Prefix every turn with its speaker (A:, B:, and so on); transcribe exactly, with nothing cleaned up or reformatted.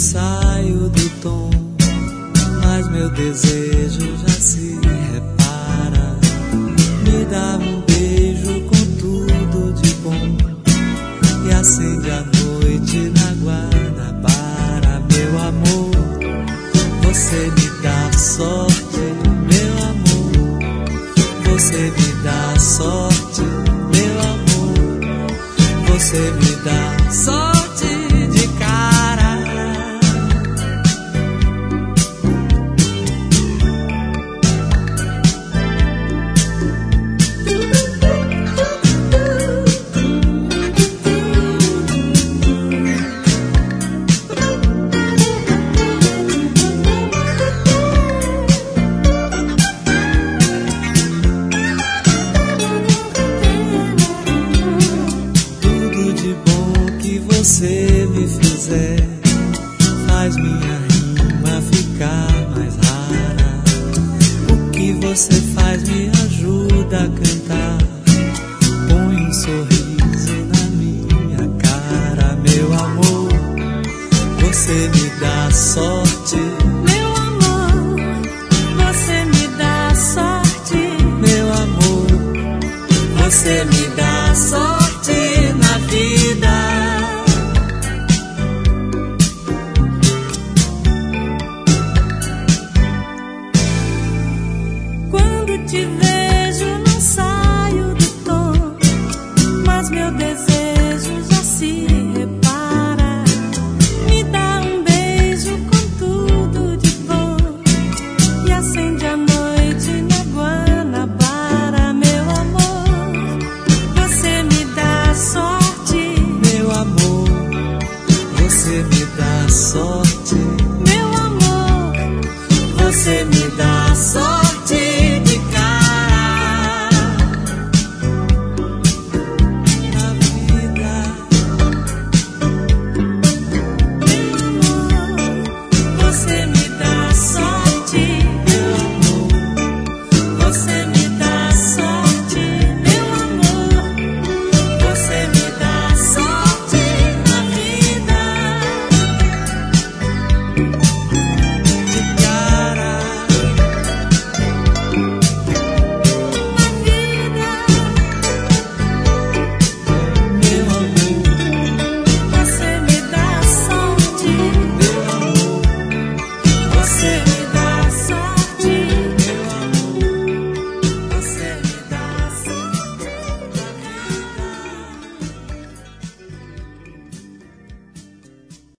A: saio do tom, mas meu desejo já se repara. Me dá um beijo com tudo de bom e acende a noite na Guanabara. Meu amor, você me dá sorte, meu amor. Você me dá sorte, meu amor. Você me dá sorte de cara. Você me fizer, faz minha rima ficar mais rara. O que você faz me ajuda a cantar. Põe um sorriso na minha cara, meu amor. Você me dá sorte,
B: meu amor. Você me dá sorte,
A: meu amor. Você me dá sorte.